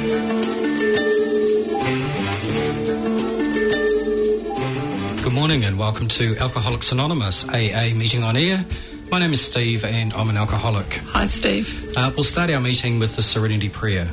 Good morning and welcome to Alcoholics Anonymous AA Meeting on Air. My name is Steve and I'm an alcoholic. Hi, Steve. We'll start our meeting with the Serenity Prayer.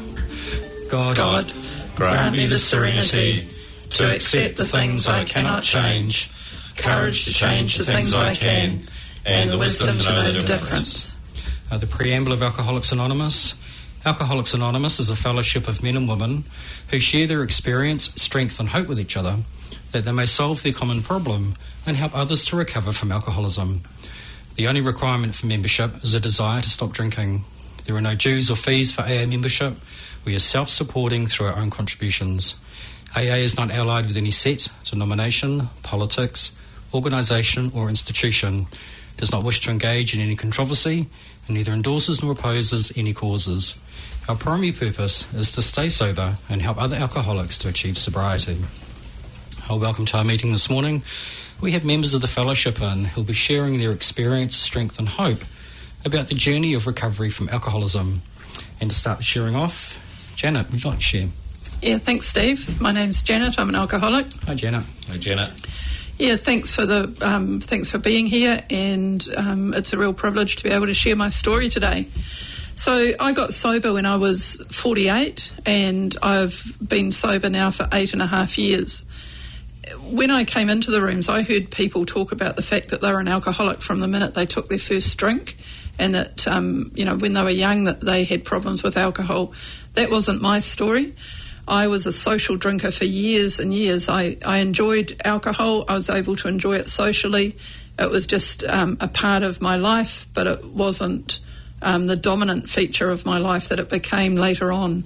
God, grant me the serenity to accept the things I cannot change, courage to change the things I can, and the wisdom to know the difference. The preamble of Alcoholics Anonymous. Alcoholics Anonymous is a fellowship of men and women who share their experience, strength and hope with each other, that they may solve their common problem and help others to recover from alcoholism. The only requirement for membership is a desire to stop drinking. There are no dues or fees for AA membership. We are self-supporting through our own contributions. AA is not allied with any set, denomination, politics, organisation or institution, does not wish to engage in any controversy, and neither endorses nor opposes any causes. Our primary purpose is to stay sober and help other alcoholics to achieve sobriety. Welcome to our meeting this morning. We have members of the fellowship in who'll be sharing their experience, strength and hope about the journey of recovery from alcoholism. And to start the sharing off, Janet, would you like to share? Yeah, thanks, Steve. My name's Janet. I'm an alcoholic. Hi, Janet. Hi, Janet. Yeah, thanks for being here, and it's a real privilege to be able to share my story today. So I got sober when I was 48, and I've been sober now for 8.5 years. When I came into the rooms, I heard people talk about the fact that they were an alcoholic from the minute they took their first drink, and that, when they were young, that they had problems with alcohol. That wasn't my story. I was a social drinker for years and years. I enjoyed alcohol. I was able to enjoy it socially. It was just a part of my life, but it wasn't the dominant feature of my life that it became later on.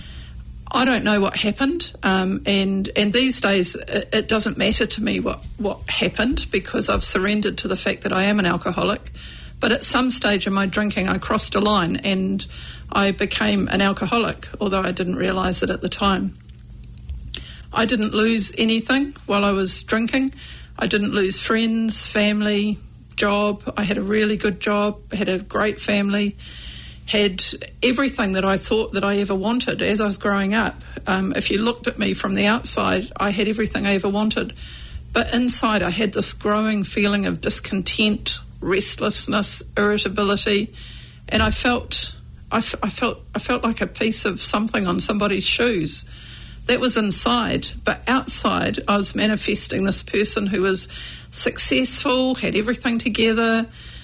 I don't know what happened, and these days it doesn't matter to me what happened, because I've surrendered to the fact that I am an alcoholic. But at some stage in my drinking, I crossed a line and I became an alcoholic, although I didn't realise it at the time. I didn't lose anything while I was drinking. I didn't lose friends, family, job. I had a really good job, had a great family, had everything that I thought that I ever wanted as I was growing up. If you looked at me from the outside, I had everything I ever wanted. But inside I had this growing feeling of discontent, restlessness, irritability, and I felt like a piece of something on somebody's shoes. That was inside, but outside I was manifesting this person who was successful, had everything together,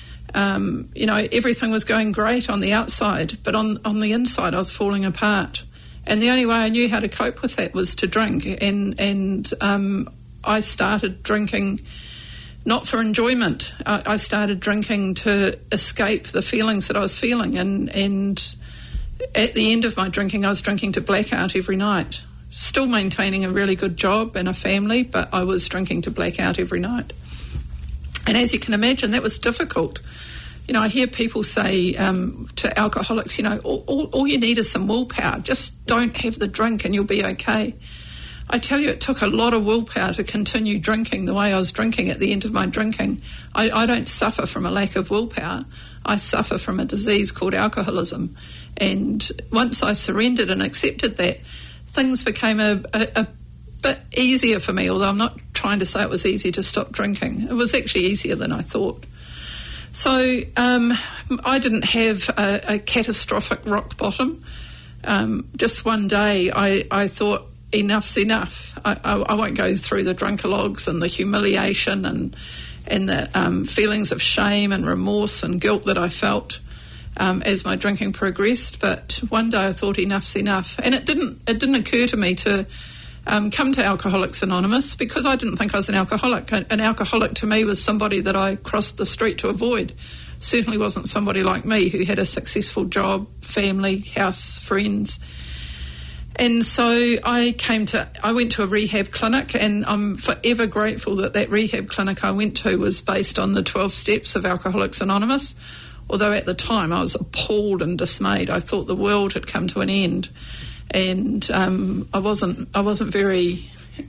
everything was going great on the outside, but on the inside I was falling apart. And the only way I knew how to cope with that was to drink, and I started drinking not for enjoyment. I started drinking to escape the feelings that I was feeling, and at the end of my drinking I was drinking to blackout every night, still maintaining a really good job and a family, but I was drinking to blackout every night. And as you can imagine, that was difficult. I hear people say to alcoholics, all you need is some willpower. Just don't have the drink and you'll be okay. I tell you, it took a lot of willpower to continue drinking the way I was drinking at the end of my drinking. I don't suffer from a lack of willpower. I suffer from a disease called alcoholism. And once I surrendered and accepted that, things became a bit easier for me, although I'm not trying to say it was easy to stop drinking. It was actually easier than I thought. So I didn't have a catastrophic rock bottom. Just one day I thought, enough's enough. I won't go through the drunkalogs and the humiliation and the feelings of shame and remorse and guilt that I felt as my drinking progressed. But one day I thought enough's enough, and it didn't occur to me to come to Alcoholics Anonymous, because I didn't think I was an alcoholic. An alcoholic to me was somebody that I crossed the street to avoid. Certainly wasn't somebody like me who had a successful job, family, house, friends. And so I went to a rehab clinic, and I'm forever grateful that rehab clinic I went to was based on the 12 steps of Alcoholics Anonymous. Although at the time I was appalled and dismayed. I thought the world had come to an end, and I wasn't very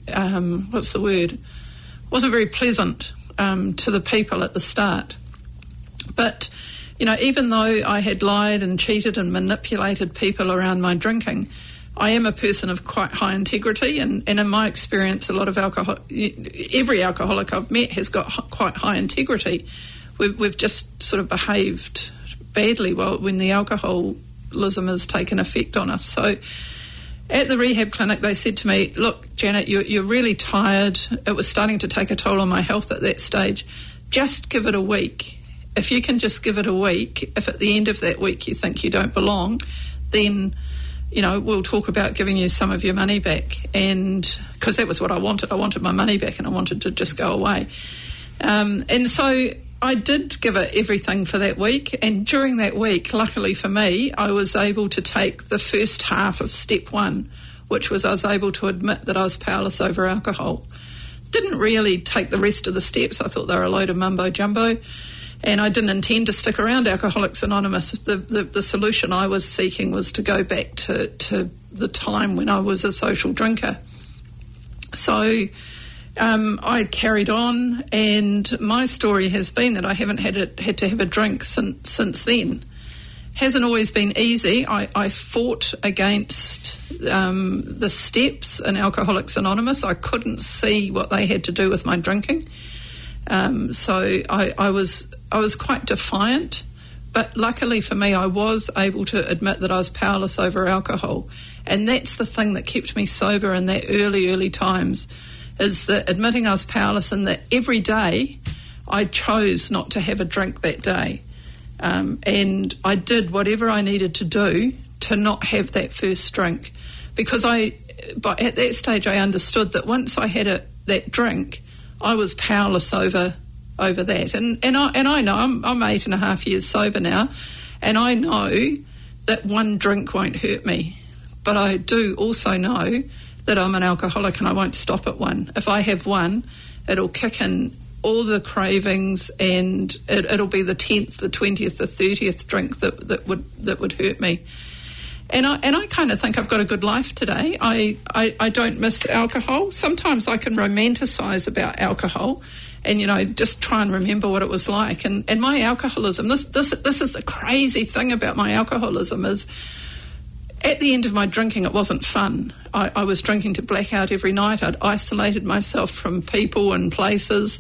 wasn't very pleasant to the people at the start. But even though I had lied and cheated and manipulated people around my drinking, I am a person of quite high integrity, and in my experience, a lot of every alcoholic I've met has got quite high integrity. We've just sort of behaved badly when the alcoholism has taken effect on us. So at the rehab clinic, they said to me, look, Janet, you're really tired. It was starting to take a toll on my health at that stage. Just give it a week. If you can just give it a week, if at the end of that week you think you don't belong, then, we'll talk about giving you some of your money back. And because that was what I wanted. I wanted my money back and I wanted to just go away. And so I did give it everything for that week. And during that week, luckily for me, I was able to take the first half of step 1, which was I was able to admit that I was powerless over alcohol. Didn't really take the rest of the steps. I thought they were a load of mumbo-jumbo. And I didn't intend to stick around Alcoholics Anonymous. The solution I was seeking was to go back to the time when I was a social drinker. So I carried on, and my story has been that I haven't had to have a drink since then. Hasn't always been easy. I fought against the steps in Alcoholics Anonymous. I couldn't see what they had to do with my drinking. So I was quite defiant, but luckily for me, I was able to admit that I was powerless over alcohol. And that's the thing that kept me sober in that early times, is that admitting I was powerless, and that every day I chose not to have a drink that day. And I did whatever I needed to do to not have that first drink, because but at that stage I understood that once I had that drink, I was powerless over that. And I know I'm 8.5 years sober now, and I know that one drink won't hurt me. But I do also know that I'm an alcoholic and I won't stop at one. If I have one, it'll kick in all the cravings, and it'll be the 10th, the 20th, the 30th drink that would hurt me. And I kind of think I've got a good life today. I don't miss alcohol. Sometimes I can romanticise about alcohol and, just try and remember what it was like. And my alcoholism, this is the crazy thing about my alcoholism, is at the end of my drinking, it wasn't fun. I was drinking to blackout every night. I'd isolated myself from people and places.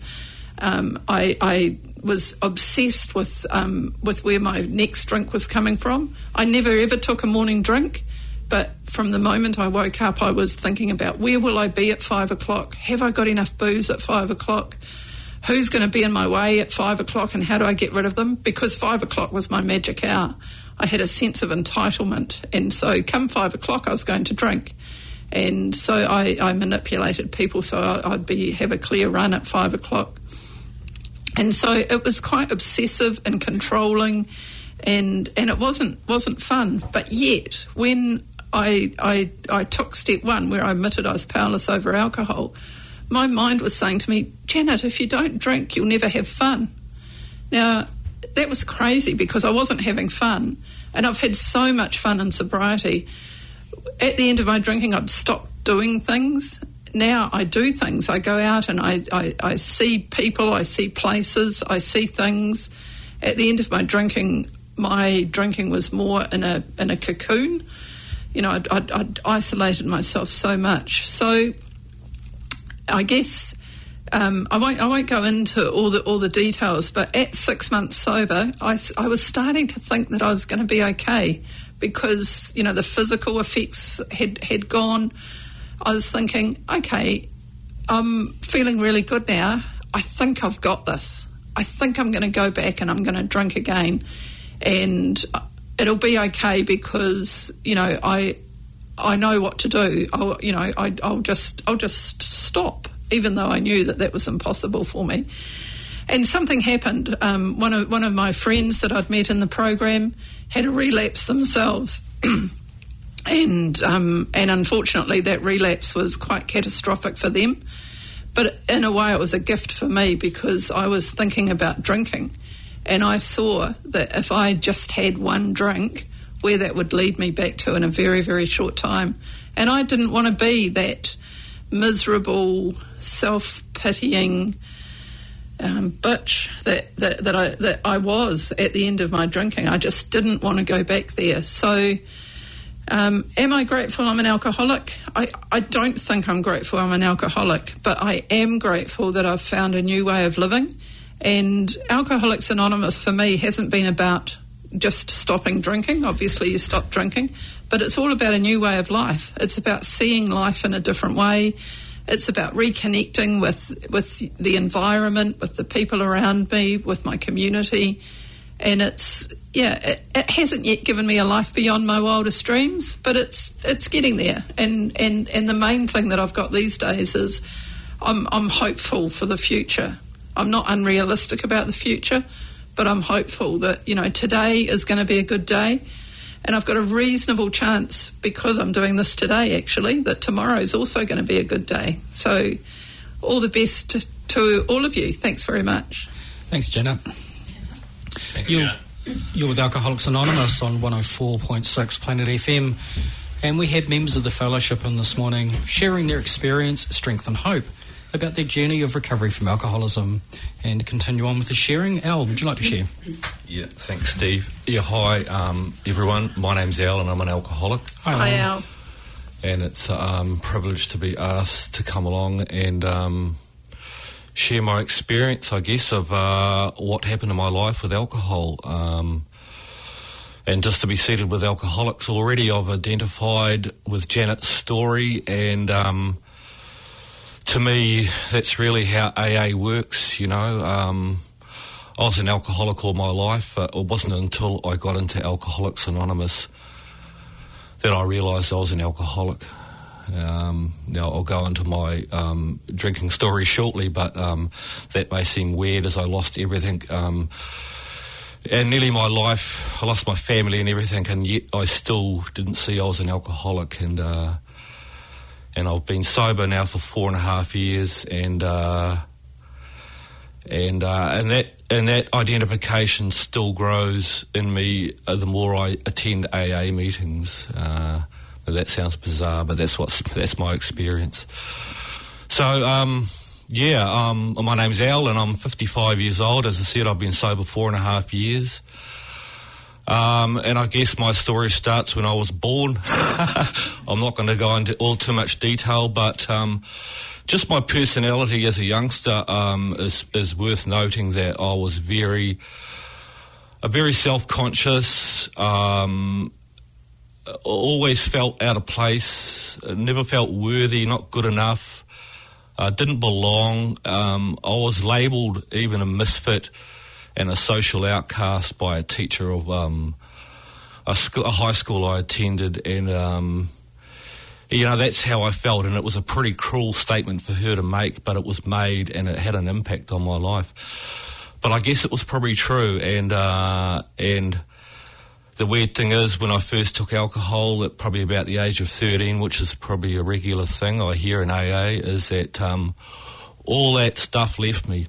I was obsessed with where my next drink was coming from. I never ever took a morning drink, but from the moment I woke up, I was thinking about where will I be at 5 o'clock? Have I got enough booze at 5 o'clock? Who's going to be in my way at 5 o'clock, and how do I get rid of them? Because 5 o'clock was my magic hour. I had a sense of entitlement, and so come 5 o'clock I was going to drink. And so I manipulated people so I'd have a clear run at 5 o'clock. And so it was quite obsessive and controlling, and it wasn't fun. But yet, when I took step 1, where I admitted I was powerless over alcohol, my mind was saying to me, Janet, if you don't drink, you'll never have fun. Now, that was crazy, because I wasn't having fun, and I've had so much fun in sobriety. At the end of my drinking, I'd stopped doing things. Now I do things. I go out and I see people, I see places, I see things. At the end of my drinking was more in a cocoon. I'd isolated myself so much. So I guess I won't go into all the details, but at 6 months sober, I was starting to think that I was going to be okay, because the physical effects had gone. I was thinking, okay, I'm feeling really good now. I think I've got this. I think I'm going to go back and I'm going to drink again, and it'll be okay, because I know what to do. I'll just stop, even though I knew that was impossible for me. And something happened. One of my friends that I'd met in the program had a relapse themselves. And unfortunately that relapse was quite catastrophic for them. But in a way it was a gift for me, because I was thinking about drinking, and I saw that if I just had one drink, where that would lead me back to in a very, very short time. And I didn't want to be that miserable, self-pitying bitch that I was at the end of my drinking. I just didn't want to go back there. So Am I grateful I'm an alcoholic? I don't think I'm grateful I'm an alcoholic, but I am grateful that I've found a new way of living. And Alcoholics Anonymous for me hasn't been about just stopping drinking. Obviously you stop drinking, but it's all about a new way of life. It's about seeing life in a different way. It's about reconnecting with the environment, with the people around me, with my community. And it hasn't yet given me a life beyond my wildest dreams, but it's getting there. And the main thing that I've got these days is I'm hopeful for the future. I'm not unrealistic about the future, but I'm hopeful that, today is going to be a good day. And I've got a reasonable chance, because I'm doing this today actually, that tomorrow is also going to be a good day. So all the best to all of you. Thanks very much. Thanks, Janet. You're with Alcoholics Anonymous on 104.6 Planet FM, and we had members of the fellowship in this morning sharing their experience, strength and hope about their journey of recovery from alcoholism. And to continue on with the sharing, Al, would you like to share? Yeah, thanks, Steve. Yeah, hi, everyone. My name's Al and I'm an alcoholic. Hi, Al. And it's a privilege to be asked to come along and share my experience, I guess, of what happened in my life with alcohol. And just to be seated with alcoholics already, I've identified with Janet's story, and to me, that's really how AA works, I was an alcoholic all my life. It wasn't until I got into Alcoholics Anonymous that I realised I was an alcoholic. Now, I'll go into my drinking story shortly, but that may seem weird as I lost everything. And nearly my life, I lost my family and everything, and yet I still didn't see I was an alcoholic. And I've been sober now for 4.5 years, and that identification still grows in me the more I attend AA meetings. That sounds bizarre, but that's my experience. So, my name's Al, and I'm 55 years old. As I said, I've been sober 4.5 years. And I guess my story starts when I was born. I'm not going to go into all too much detail, but just my personality as a youngster is worth noting. That I was very self-conscious, always felt out of place, never felt worthy, not good enough, didn't belong. I was labelled even a misfit and a social outcast by a teacher of a high school I attended, and that's how I felt, and it was a pretty cruel statement for her to make, but it was made, and it had an impact on my life. But I guess it was probably true, and the weird thing is, when I first took alcohol at probably about the age of 13, which is probably a regular thing I hear in AA, is that all that stuff left me.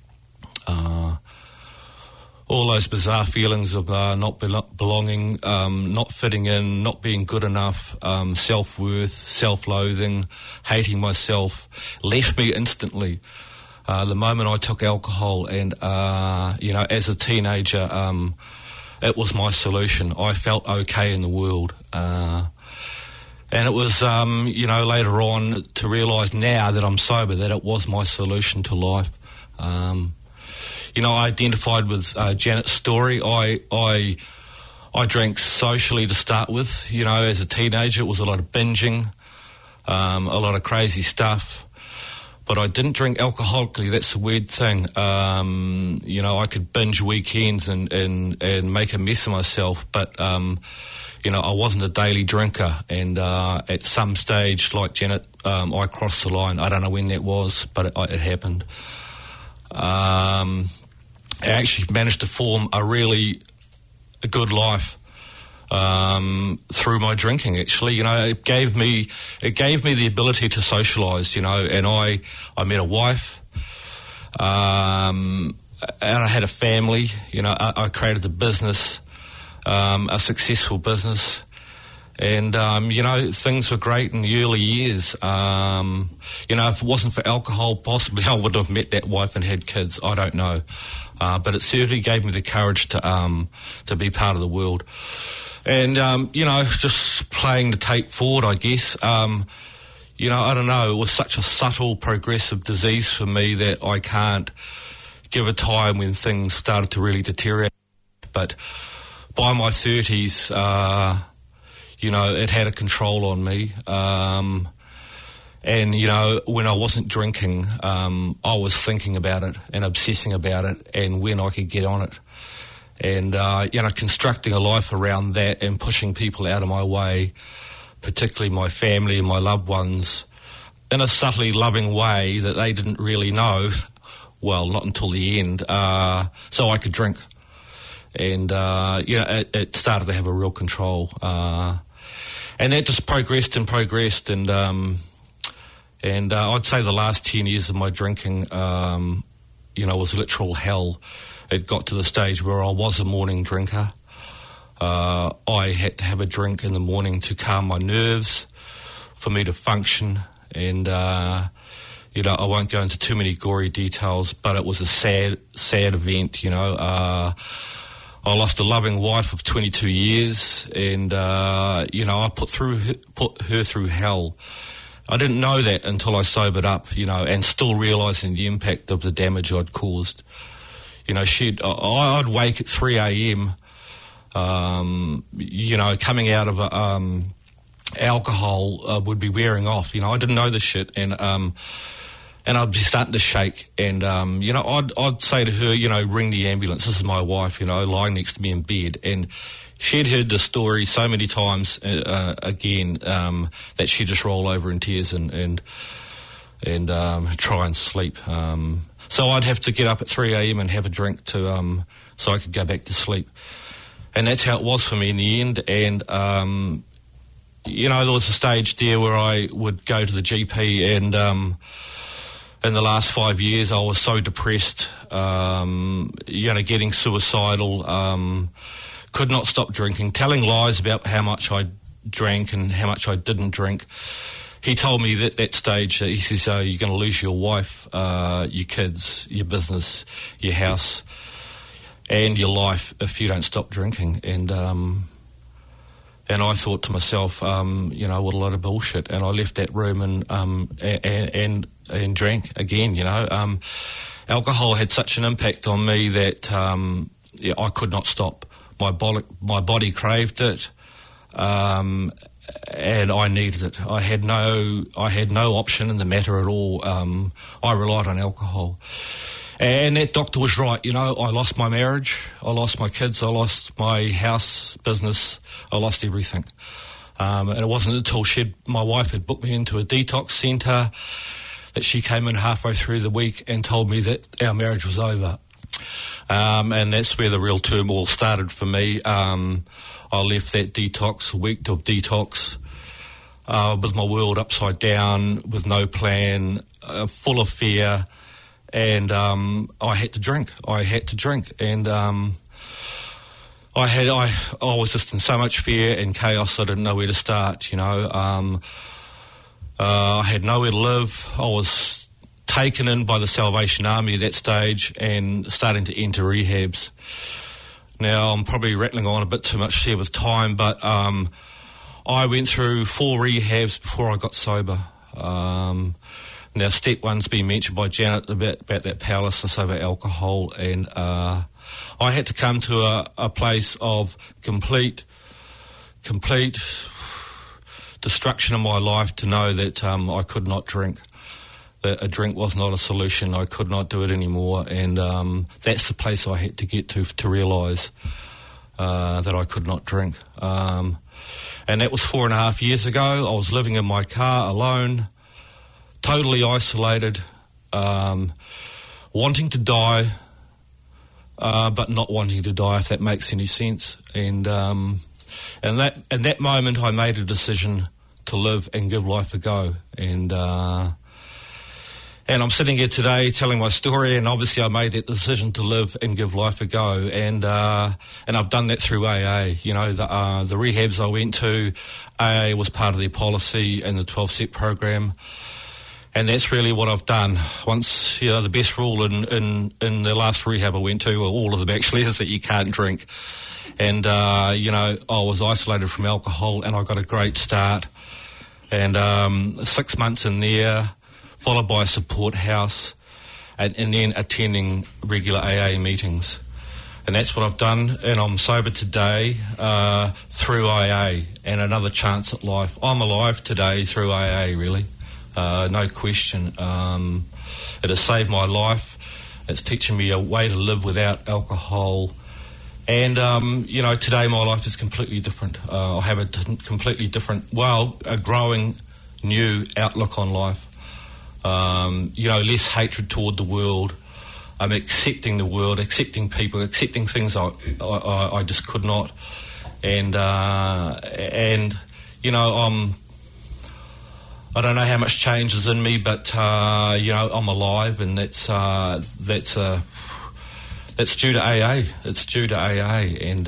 All those bizarre feelings of not belonging, not fitting in, not being good enough, self-worth, self-loathing, hating myself, left me instantly. The moment I took alcohol, and, as a teenager, it was my solution. I felt okay in the world. And it was, later on to realise now that I'm sober, that it was my solution to life. I identified with Janet's story. I drank socially to start with. As a teenager, it was a lot of binging, a lot of crazy stuff. But I didn't drink alcoholically. That's the weird thing. I could binge weekends and make a mess of myself, but I wasn't a daily drinker. And at some stage, like Janet, I crossed the line. I don't know when that was, but it happened. I actually managed to form a really good life through my drinking. Actually, it gave me the ability to socialise. And I met a wife, and I had a family. I created a business, a successful business. And, things were great in the early years. If it wasn't for alcohol, possibly I would have met that wife and had kids. I don't know. But it certainly gave me the courage to be part of the world. And, just playing the tape forward, I guess. I don't know, it was such a subtle, progressive disease for me that I can't give a time when things started to really deteriorate. But by my 30s, it had a control on me. And, when I wasn't drinking, I was thinking about it and obsessing about it and when I could get on it. And, constructing a life around that and pushing people out of my way, particularly my family and my loved ones, in a subtly loving way that they didn't really know, well, not until the end, so I could drink. And, it started to have a real control. And that just progressed. And I'd say the last 10 years of my drinking, was literal hell. It got to the stage where I was a morning drinker. I had to have a drink in the morning to calm my nerves, for me to function. And, I won't go into too many gory details, but it was a sad, sad event, I lost a loving wife of 22 years and, I put her through hell. I didn't know that until I sobered up, and still realising the impact of the damage I'd caused. I'd wake at 3 a.m., coming out of alcohol would be wearing off. I didn't know this shit, and I'd be starting to shake. And, I'd say to her, ring the ambulance. This is my wife, lying next to me in bed. And she'd heard the story so many times again that she'd just roll over in tears and try and sleep. So I'd have to get up at 3 a.m. and have a drink so I could go back to sleep. And that's how it was for me in the end. And, there was a stage there where I would go to the GP and in the last 5 years I was so depressed, getting suicidal, could not stop drinking, telling lies about how much I drank and how much I didn't drink. He told me at that stage, he says, you're going to lose your wife, your kids, your business, your house, and your life if you don't stop drinking. And I thought to myself, what a lot of bullshit. And I left that room and drank again, Alcohol had such an impact on me that I could not stop. My body craved it, and I needed it. I had no option in the matter at all. I relied on alcohol, and that doctor was right. I lost my marriage, I lost my kids, I lost my house, business, I lost everything. And it wasn't until my wife had booked me into a detox centre that she came in halfway through the week and told me that our marriage was over. And that's where the real turmoil started for me. I left that detox, a week of detox, with my world upside down, with no plan, full of fear, and I had to drink. And I was just in so much fear and chaos I didn't know where to start, I had nowhere to live. I was taken in by the Salvation Army at that stage and starting to enter rehabs. Now, I'm probably rattling on a bit too much here with time, but I went through 4 rehabs before I got sober. Now, step one's been mentioned by Janet about that powerlessness over alcohol, and I had to come to a place of complete destruction of my life to know that I could not drink. That a drink was not a solution. I could not do it anymore, and that's the place I had to get to realise that I could not drink. And that was 4.5 years ago. I was living in my car alone, totally isolated, wanting to die, but not wanting to die, if that makes any sense. And in that moment, I made a decision to live and give life a go. And I'm sitting here today telling my story, and obviously I made that decision to live and give life a go, and I've done that through AA. The rehabs I went to, AA was part of their policy and the 12-step program, and that's really what I've done. Once, the best rule in the last rehab I went to, or all of them actually, is that you can't drink. And, I was isolated from alcohol and I got a great start. And 6 months in there, followed by a support house, and then attending regular AA meetings. And that's what I've done, and I'm sober today through AA and another chance at life. I'm alive today through AA, really, no question. It has saved my life. It's teaching me a way to live without alcohol. And, today my life is completely different. I have a completely different, a growing new outlook on life. Less hatred toward the world. I'm accepting the world, accepting people, accepting things I just could not. And I don't know how much change is in me, but, I'm alive, and that's due to AA. It's due to AA, and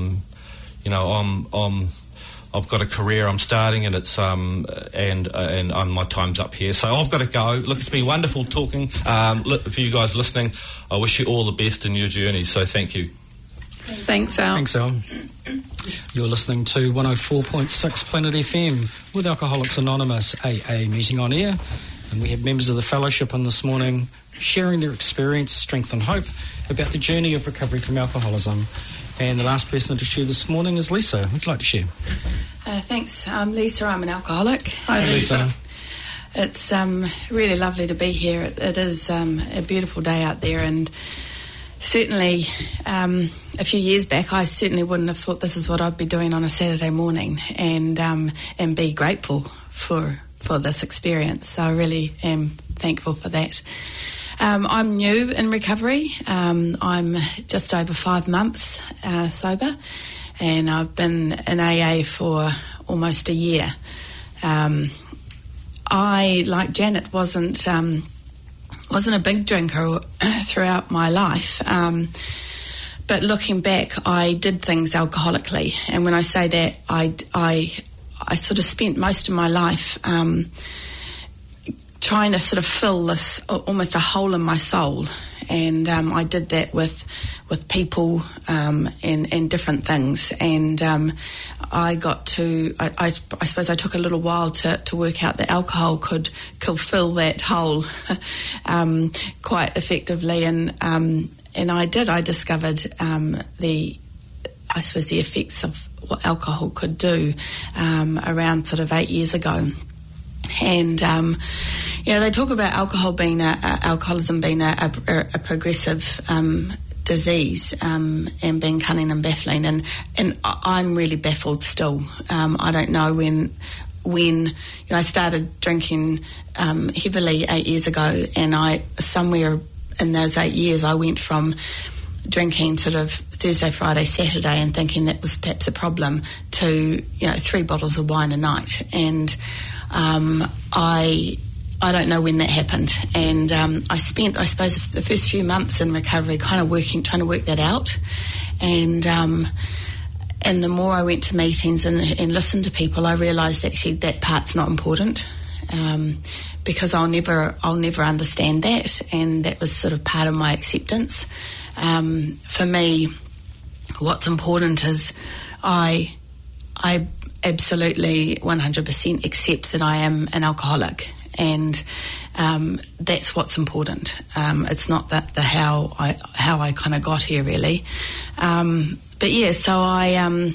I've got a career I'm starting, and it's and my time's up here, so I've got to go. Look, it's been wonderful talking. For you guys listening, I wish you all the best in your journey. So thank you. Thanks, Al. Thanks, Al. You're listening to 104.6 Planet FM with Alcoholics Anonymous AA meeting on air, and we have members of the fellowship on this morning sharing their experience, strength and hope about the journey of recovery from alcoholism. And the last person to share this morning is Lisa. Would you like to share? Thanks. I'm Lisa. I'm an alcoholic. Hi, Lisa. It's really lovely to be here. It is a beautiful day out there, and certainly a few years back I certainly wouldn't have thought this is what I'd be doing on a Saturday morning, and be grateful for this experience. So I really am thankful for that. I'm new in recovery. I'm just over 5 months sober, and I've been in AA for almost a year. I, like Janet, wasn't a big drinker throughout my life, but looking back, I did things alcoholically, and when I say that, I sort of spent most of my life trying to sort of fill this almost a hole in my soul, and I did that with people and different things, and I got to I suppose I took a little while to work out that alcohol could fill that hole quite effectively, and I did. I discovered the effects of what alcohol could do around sort of 8 years ago. And they talk about alcoholism being a progressive disease, and being cunning and baffling, and I'm really baffled still. I don't know when I started drinking heavily 8 years ago, and somewhere in those 8 years I went from drinking sort of Thursday, Friday, Saturday and thinking that was perhaps a problem to 3 bottles of wine a night, and I don't know when that happened, and I spent, I suppose, the first few months in recovery kind of trying to work that out, and the more I went to meetings and listened to people, I realised actually that part's not important, because I'll never understand that, and that was sort of part of my acceptance. For me, what's important is I absolutely 100% accept that I am an alcoholic, and that's what's important. It's not that the how I kind of got here, really. But yeah, so I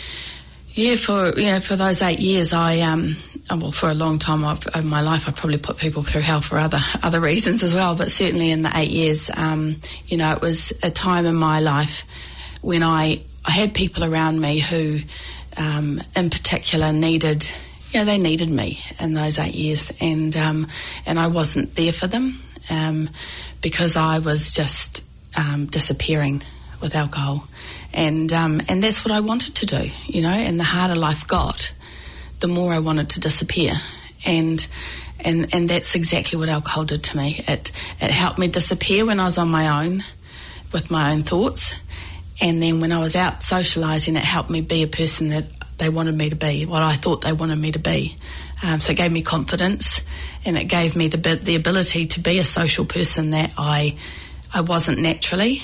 for those 8 years for a long time of my life I probably put people through hell for other reasons as well, but certainly in the 8 years it was a time in my life when I had people around me who in particular needed me in those 8 years, and I wasn't there for them because I was just disappearing with alcohol, and that's what I wanted to do, and the harder life got, the more I wanted to disappear, and that's exactly what alcohol did to me. It helped me disappear when I was on my own with my own thoughts, and then when I was out socialising, it helped me be a person that they wanted me to be, what I thought they wanted me to be. So it gave me confidence, and it gave me the ability to be a social person that I wasn't naturally.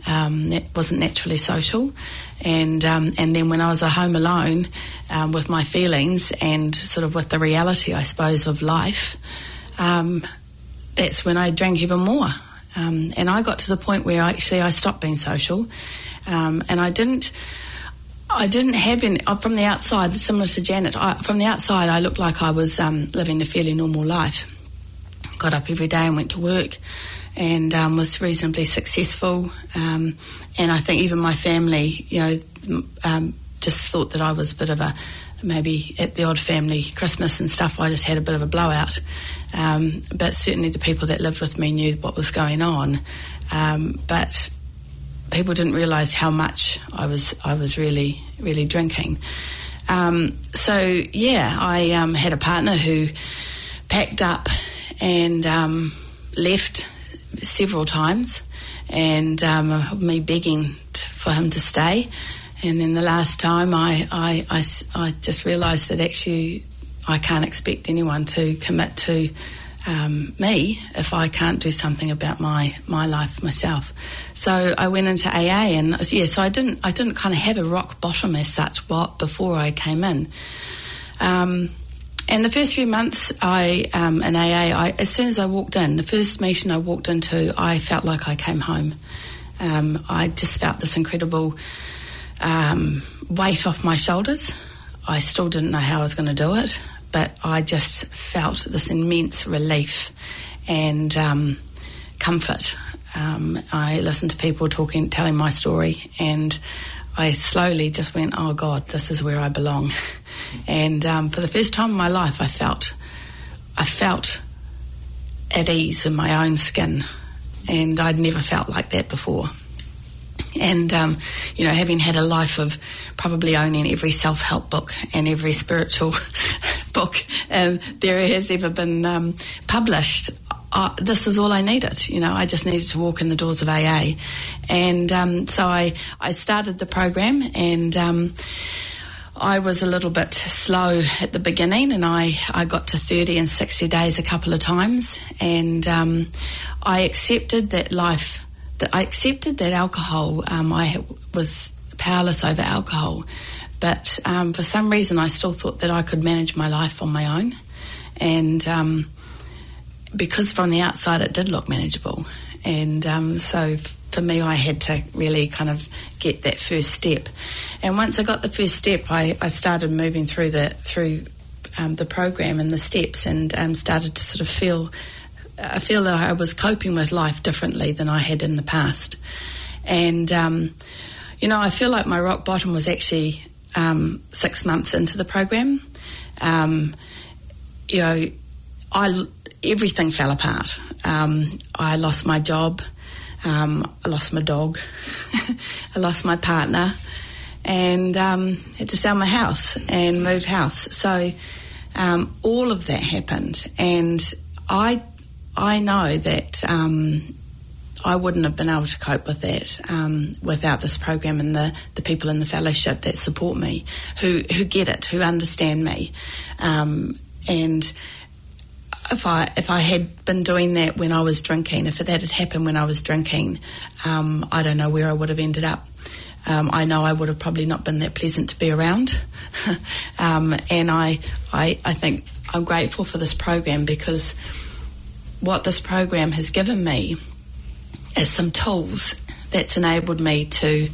wasn't naturally social, and then when I was at home alone with my feelings and sort of with the reality, I suppose, of life, that's when I drank even more. And I got to the point where I stopped being social, and I didn't have any, from the outside, similar to Janet, from the outside I looked like I was living a fairly normal life. Got up every day and went to work, and was reasonably successful, and I think even my family, just thought that I was a bit of a, maybe at the odd family Christmas and stuff, I just had a bit of a blowout, but certainly the people that lived with me knew what was going on, but people didn't realise how much I was really, really drinking. I had a partner who packed up and left several times, and me begging for him to stay. And then the last time I just realised that actually I can't expect anyone to commit to me if I can't do something about my life myself. So I went into AA, and so I didn't kind of have a rock bottom as such before I came in. And the first few months in AA, as soon as I walked in, the first meeting I walked into, I felt like I came home. I just felt this incredible weight off my shoulders. I still didn't know how I was going to do it, but I just felt this immense relief and comfort. I listened to people telling my story, and I slowly just went, oh God, this is where I belong. And for the first time in my life, I felt at ease in my own skin, and I'd never felt like that before. And, having had a life of probably owning every self-help book and every spiritual book there has ever been published, this is all I needed. I just needed to walk in the doors of AA. And so I started the program, and I was a little bit slow at the beginning, and I got to 30 and 60 days a couple of times, and I accepted that alcohol, I was powerless over alcohol, but for some reason I still thought that I could manage my life on my own, and because from the outside it did look manageable, and so for me I had to really kind of get that first step. And once I got the first step, I started moving through the program and the steps, and started to sort of feel that I was coping with life differently than I had in the past. And, I feel like my rock bottom was actually 6 months into the program. Everything fell apart. I lost my job. I lost my dog. I lost my partner. And had to sell my house and move house. So all of that happened. And I know that I wouldn't have been able to cope with that without this program and the people in the fellowship that support me, who get it, who understand me. And if I had been doing that when I was drinking, if that had happened when I was drinking, I don't know where I would have ended up. I know I would have probably not been that pleasant to be around. And I think I'm grateful for this program, because what this program has given me is some tools that's enabled me to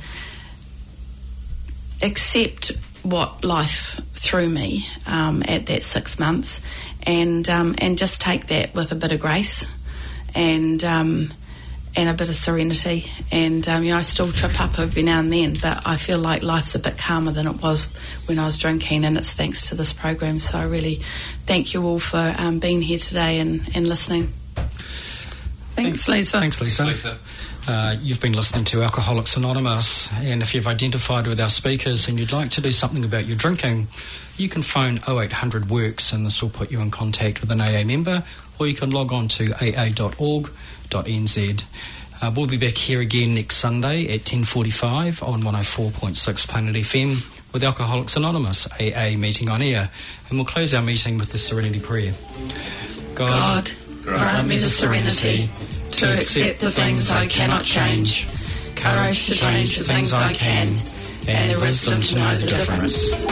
accept what life threw me at that 6 months, and just take that with a bit of grace and a bit of serenity. And I still trip up every now and then, but I feel like life's a bit calmer than it was when I was drinking, and it's thanks to this program. So I really thank you all for being here today and listening. Thanks, Lisa. Thanks, Lisa. You've been listening to Alcoholics Anonymous, and if you've identified with our speakers and you'd like to do something about your drinking, you can phone 0800 WORKS, and this will put you in contact with an AA member, or you can log on to aa.org.nz. We'll be back here again next Sunday at 10:45 on 104.6 Planet FM with Alcoholics Anonymous AA meeting on air, and we'll close our meeting with the Serenity Prayer. God, grant me the serenity to accept the things I cannot change, courage to change the things I can, and the wisdom to know the difference.